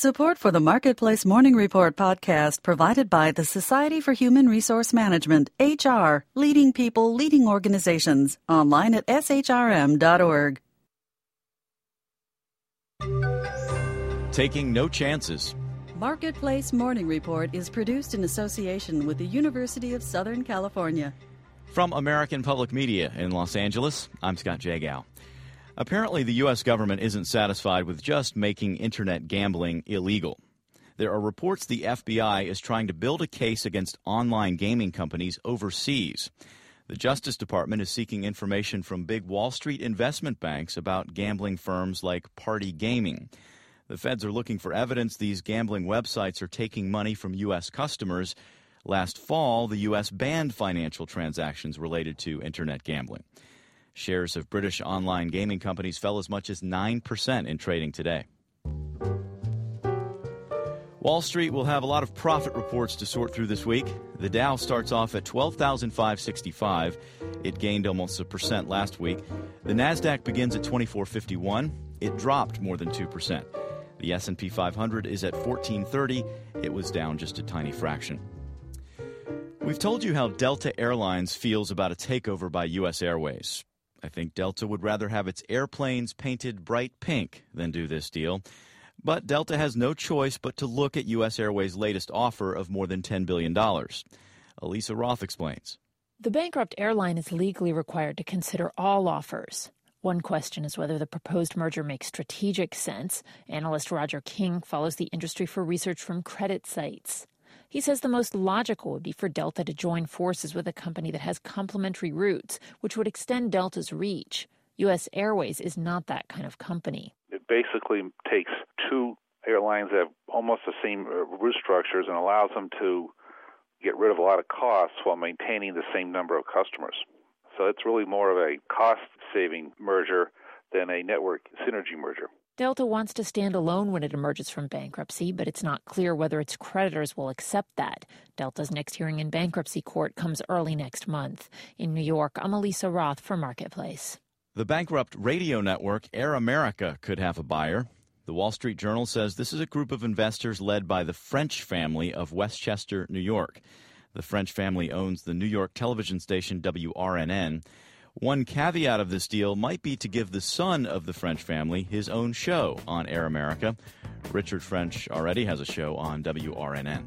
Support for the Marketplace Morning Report podcast provided by the Society for Human Resource Management, HR, leading people, leading organizations, online at shrm.org. Taking no chances. Marketplace Morning Report is produced in association with the University of Southern California. From American Public Media in Los Angeles, I'm Scott Jagow. Apparently, the U.S. government isn't satisfied with just making Internet gambling illegal. There are reports the FBI is trying to build a case against online gaming companies overseas. The Justice Department is seeking information from big Wall Street investment banks about gambling firms like Party Gaming. The feds are looking for evidence these gambling websites are taking money from U.S. customers. Last fall, the U.S. banned financial transactions related to Internet gambling. Shares of British online gaming companies fell as much as 9% in trading today. Wall Street will have a lot of profit reports to sort through this week. The Dow starts off at 12,565. It gained almost 1% last week. The Nasdaq begins at 2451. It dropped more than 2%. The S&P 500 is at 1430. It was down just a tiny fraction. We've told you how Delta Airlines feels about a takeover by U.S. Airways. I think Delta would rather have its airplanes painted bright pink than do this deal. But Delta has no choice but to look at U.S. Airways' latest offer of more than $10 billion. Elisa Roth explains. The bankrupt airline is legally required to consider all offers. One question is whether the proposed merger makes strategic sense. Analyst Roger King follows the industry for research from credit sites. He says the most logical would be for Delta to join forces with a company that has complementary routes, which would extend Delta's reach. U.S. Airways is not that kind of company. It basically takes two airlines that have almost the same route structures and allows them to get rid of a lot of costs while maintaining the same number of customers. So it's really more of a cost-saving merger than a network synergy merger. Delta wants to stand alone when it emerges from bankruptcy, but it's not clear whether its creditors will accept that. Delta's next hearing in bankruptcy court comes early next month. In New York, I'm Elisa Roth for Marketplace. The bankrupt radio network Air America could have a buyer. The Wall Street Journal says this is a group of investors led by the French family of Westchester, New York. The French family owns the New York television station WRNN. One caveat of this deal might be to give the son of the French family his own show on Air America. Richard French already has a show on WRNN.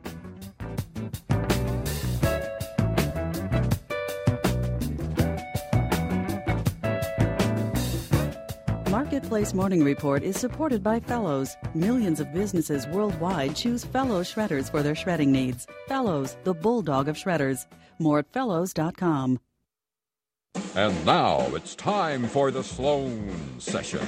Marketplace Morning Report is supported by Fellows. Millions of businesses worldwide choose Fellows shredders for their shredding needs. Fellows, the bulldog of shredders. More at fellows.com. And now it's time for the Sloan Sessions.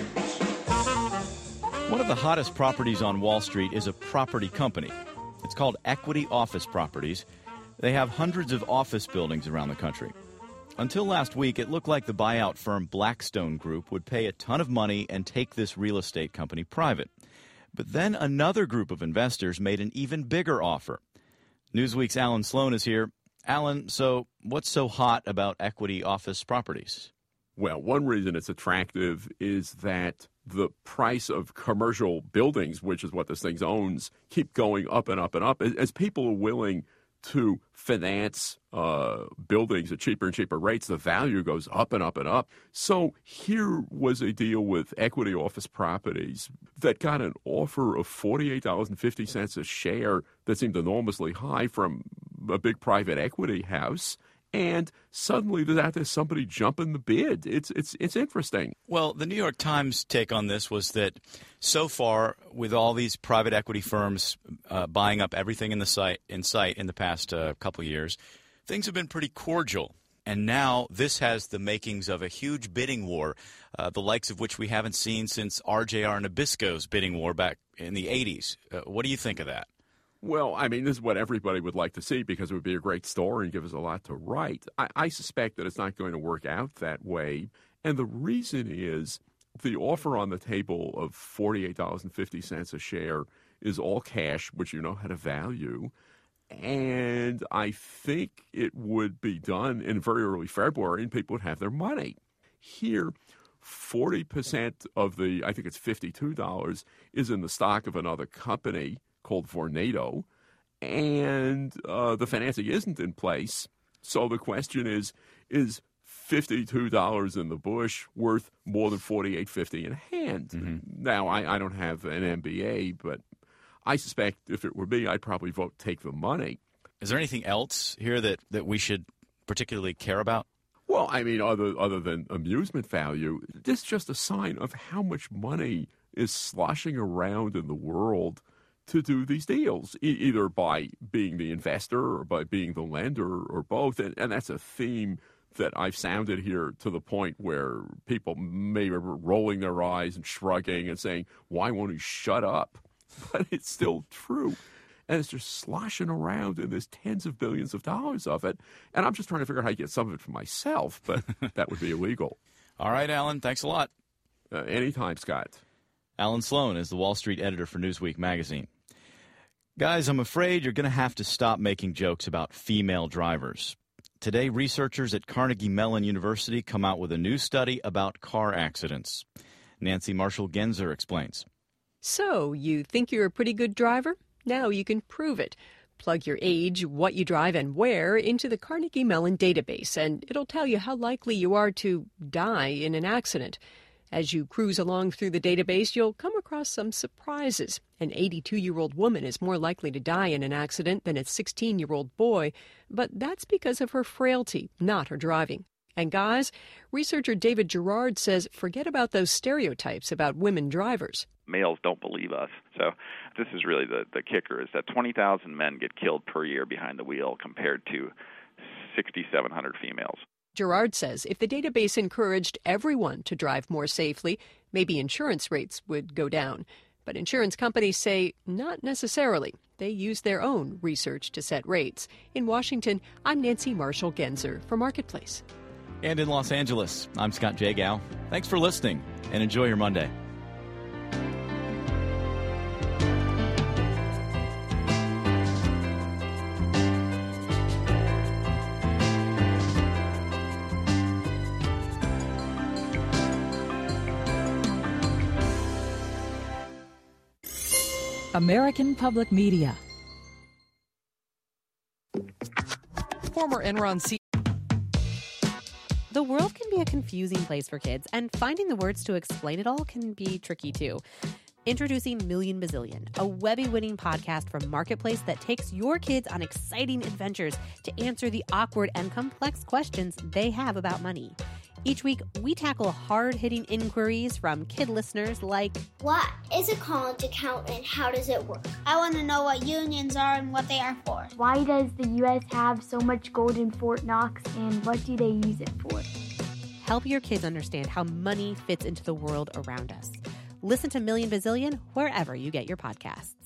One of the hottest properties on Wall Street is a property company. It's called Equity Office Properties. They have hundreds of office buildings around the country. Until last week, it looked like the buyout firm Blackstone Group would pay a ton of money and take this real estate company private. But then another group of investors made an even bigger offer. Newsweek's Alan Sloan is here. Alan, so what's so hot about Equity Office Properties? Well, one reason it's attractive is that the price of commercial buildings, which is what this thing owns, keep going up and up and up. As people are willing to finance buildings at cheaper and cheaper rates, the value goes up and up and up. So here was a deal with Equity Office Properties that got an offer of $48.50 a share that seemed enormously high from a big private equity house. And suddenly there's somebody jumping the bid. It's interesting. Well, the New York Times take on this was that so far, with all these private equity firms buying up everything in sight in the past couple of years, things have been pretty cordial. And now this has the makings of a huge bidding war, the likes of which we haven't seen since RJR Nabisco's bidding war back in the 80s. What do you think of that? Well, I mean, this is what everybody would like to see because it would be a great story and give us a lot to write. I suspect that it's not going to work out that way. And the reason is the offer on the table of $48.50 a share is all cash, which you know how to value. And I think it would be done in very early February and people would have their money. Here, 40% of the, I think it's $52, is in the stock of another company called Vornado, and the financing isn't in place. So the question is $52 in the bush worth more than $48.50 in hand? Mm-hmm. Now, I don't have an MBA, but I suspect if it were me, I'd probably vote take the money. Is there anything else here that we should particularly care about? Well, I mean, other than amusement value, this is just a sign of how much money is sloshing around in the world to do these deals, either by being the investor or by being the lender or both. And that's a theme that I've sounded here to the point where people may be rolling their eyes and shrugging and saying, why won't he shut up? But it's still true. And it's just sloshing around, and there's tens of billions of dollars of it. And I'm just trying to figure out how to get some of it for myself, but that would be illegal. All right, Alan, thanks a lot. Anytime, Scott. Alan Sloan is the Wall Street editor for Newsweek magazine. Guys, I'm afraid you're going to have to stop making jokes about female drivers. Today, researchers at Carnegie Mellon University come out with a new study about car accidents. Nancy Marshall-Genzer explains. So, you think you're a pretty good driver? Now you can prove it. Plug your age, what you drive, and where into the Carnegie Mellon database, and it'll tell you how likely you are to die in an accident. As you cruise along through the database, you'll come across some surprises. An 82-year-old woman is more likely to die in an accident than a 16-year-old boy, but that's because of her frailty, not her driving. And guys, researcher David Gerard says forget about those stereotypes about women drivers. Males don't believe us. So this is really the kicker, is that 20,000 men get killed per year behind the wheel compared to 6,700 females. Gerard says if the database encouraged everyone to drive more safely, maybe insurance rates would go down. But insurance companies say not necessarily. They use their own research to set rates. In Washington, I'm Nancy Marshall-Genzer for Marketplace. And in Los Angeles, I'm Scott Jagow. Thanks for listening, and enjoy your Monday. American Public Media. Former Enron CEO. The world can be a confusing place for kids, and finding the words to explain it all can be tricky too. Introducing Million Bazillion, a Webby-winning podcast from Marketplace that takes your kids on exciting adventures to answer the awkward and complex questions they have about money. Each week, we tackle hard-hitting inquiries from kid listeners like, what is a college account and how does it work? I want to know what unions are and what they are for. Why does the U.S. have so much gold in Fort Knox and what do they use it for? Help your kids understand how money fits into the world around us. Listen to Million Bazillion wherever you get your podcasts.